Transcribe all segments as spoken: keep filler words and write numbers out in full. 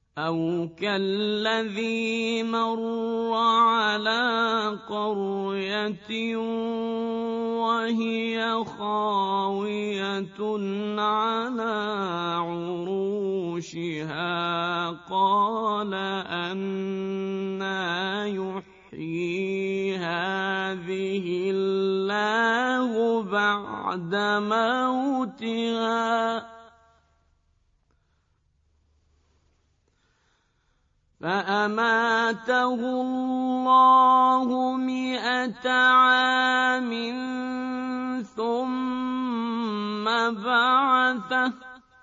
أَوْ كَالَّذِي مَرَّ عَلَىٰ قَرْيَةٍ وَهِيَ خَاوِيَةٌ عَلَىٰ عُرُوشِهَا قَالَ أَنَّىٰ يُحْيِي هَٰذِهِ اللَّهُ بَعْدَ مَوْتِهَا فَأَمَاتَهُ اللَّهُ مِائَةَ عَامٍ ثُمَّ بَعَثَهُ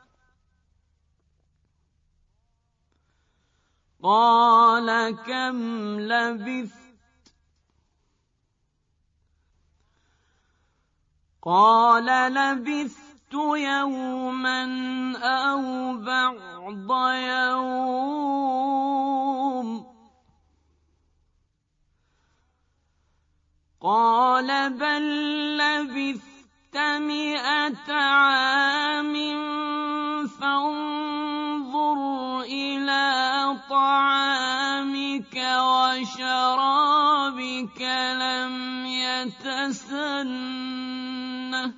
قَالَ كَمْ لَبِثْتَ قَالَ لَبِثْتُ يَوْمًا أَوْ بَعْضَ يَوْمٍ قَالَ بَل لَّبِثْتَ مِائَةَ عَامٍ فَانظُرْ إِلَىٰ طَعَامِكَ وَشَرَابِكَ لَمْ يَتَسَنَّهْ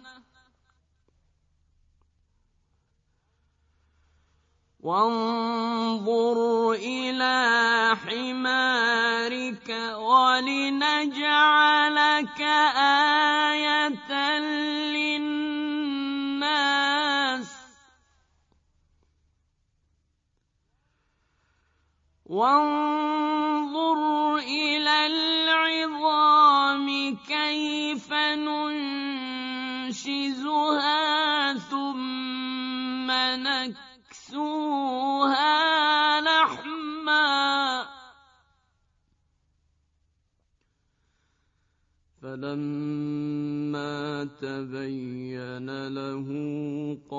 وَانظُرْ إِلَىٰ حِمَارِكَ وَلِنَجْعَلَكَ آيَةً لِّلنَّاسِ وَانظُرْ إِلَى الْعِظَامِ كَيْفَ نُنشِزُهَا ثُمَّ نَكْسُوهَا لَحْمًا فَلَمَّا تَبَيَّنَ لَهُ